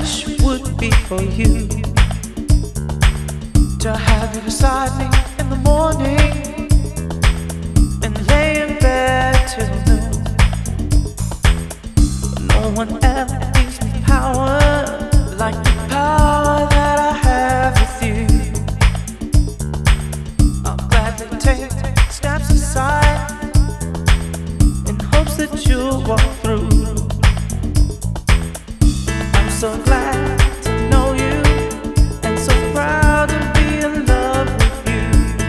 wish would be for you to have you beside me in the morning and lay in bed till noon. No one ever gives me power like the power that I have with you. I'll gladly take steps aside in hopes that you'll walk through. I'm so glad to know you and so proud to be in love with you.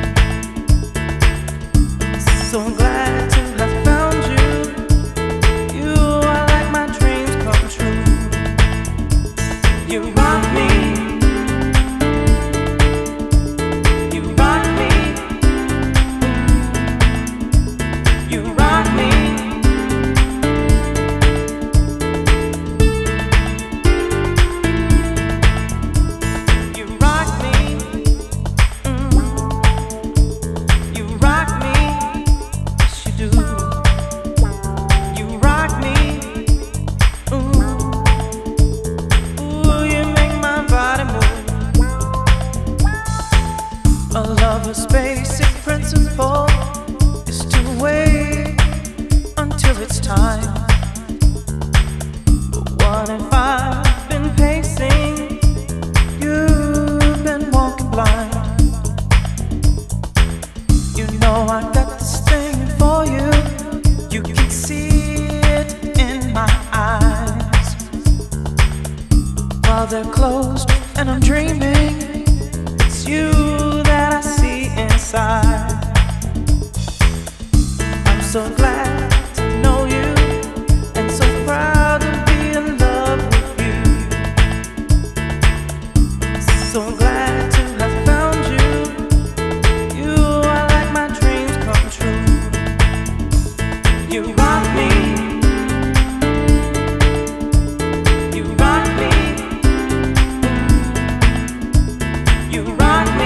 So glad to have found you. You are like my dreams come true. You rock me. You rock me. You rock me. A lover's basic principle is to wait until it's time. But what if I've been pacing? You've been walking blind. You know I got this thing for you. You can see it in my eyes. While they're closed and I'm dreaming, it's you that I see inside. I'm so glad to know you and so proud to be in love with you. So glad to have found you. You are like my dreams come true. You rock me. You rock me. You rock me.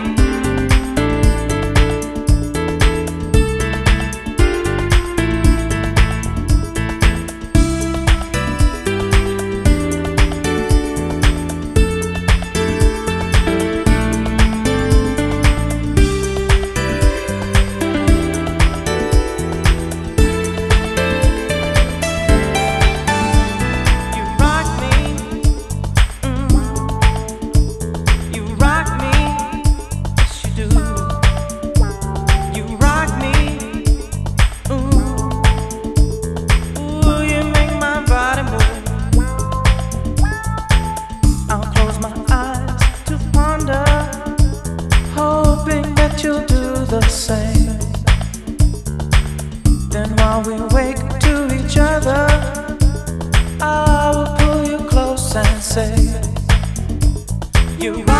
You'll do the same. Then while we wake to each other, I will pull you close and say, you